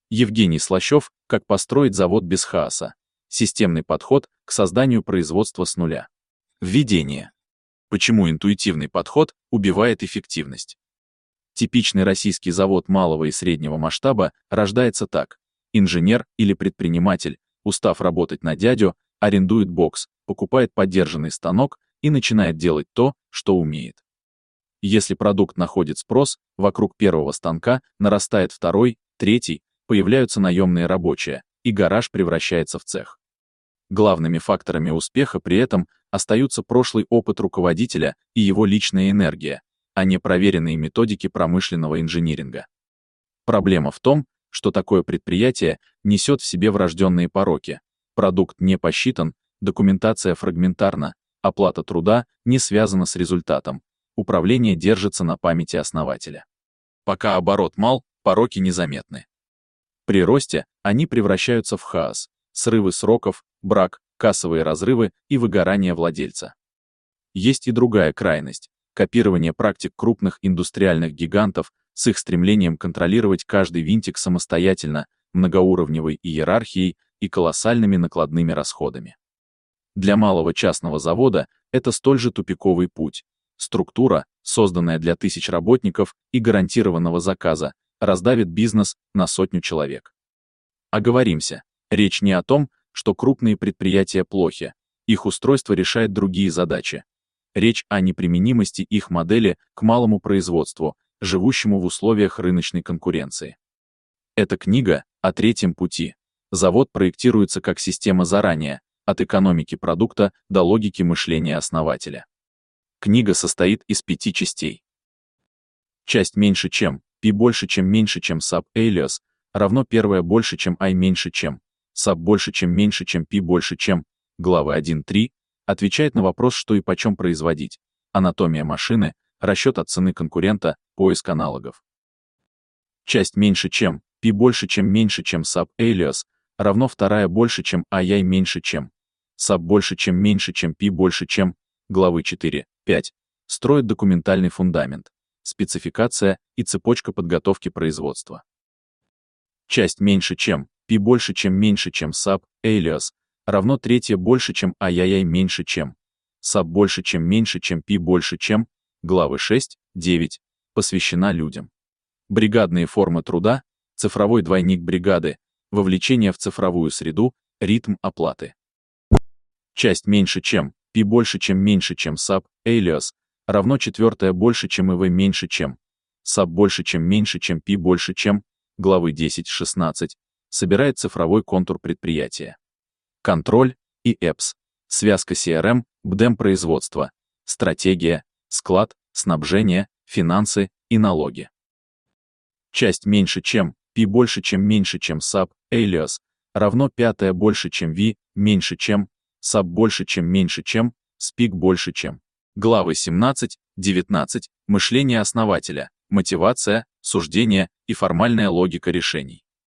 Евгений Слащев «Как построить завод без хаоса. Системный подход к созданию производства с нуля». Введение. Почему интуитивный подход убивает эффективность? Типичный российский завод малого и среднего масштаба рождается так. Инженер или предприниматель, устав работать на дядю, арендует бокс, покупает подержанный станок и начинает делать то, что умеет. Если продукт находит спрос, вокруг первого станка нарастает второй, третий, появляются наемные рабочие, и гараж превращается в цех. Главными факторами успеха при этом остаются прошлый опыт руководителя и его личная энергия, а не проверенные методики промышленного инжиниринга. Проблема в том, что такое предприятие несет в себе врожденные пороки. Продукт не посчитан, документация фрагментарна, оплата труда не связана с результатом, управление держится на памяти основателя. Пока оборот мал, пороки незаметны. При росте они превращаются в хаос, срывы сроков, брак, кассовые разрывы и выгорание владельца. Есть и другая крайность – копирование практик крупных индустриальных гигантов с их стремлением контролировать каждый винтик самостоятельно, многоуровневой иерархией и колоссальными накладными расходами. Для малого частного завода это столь же тупиковый путь. Структура, созданная для тысяч работников и гарантированного заказа, раздавит бизнес на сотню человек. Оговоримся, речь не о том, что крупные предприятия плохи, их устройство решает другие задачи. Речь о неприменимости их модели к малому производству, живущему в условиях рыночной конкуренции. Эта книга о третьем пути. Завод проектируется как система заранее, от экономики продукта до логики мышления основателя. Книга состоит из 5 частей. Часть меньше чем, P больше чем меньше чем sub alias, равно первое больше чем I меньше чем, sub больше чем меньше чем P больше чем, главы 1-3, отвечает на вопрос, что и почем производить, анатомия машины, расчет от цены конкурента, поиск аналогов. Часть меньше чем, P больше чем меньше чем sub alias, равно вторая больше чем I меньше чем, sub больше чем меньше чем P больше чем, главы 4-5, строит документальный фундамент, спецификация и цепочка подготовки производства. Часть меньше чем, P больше чем меньше чем sub alias, равно третья больше чем I меньше чем, sub больше чем меньше чем P больше чем, главы 6-9, посвящена людям. Бригадные формы труда, цифровой двойник бригады, вовлечение в цифровую среду, ритм оплаты. Часть меньше чем, P больше чем меньше чем sub alias, равно четвертая больше чем IV меньше чем, sub больше чем меньше чем P больше чем, главы 10-16, собирает цифровой контур предприятия. Контроль и EPS, связка CRM, BDM производства, стратегия, склад, снабжение, финансы и налоги. Часть меньше чем, P больше чем меньше чем sub alias, равно пятая больше чем V меньше чем, sub больше чем меньше чем, SPIC больше чем. Главы 17-19, мышление основателя, мотивация, суждение и формальная логика решений.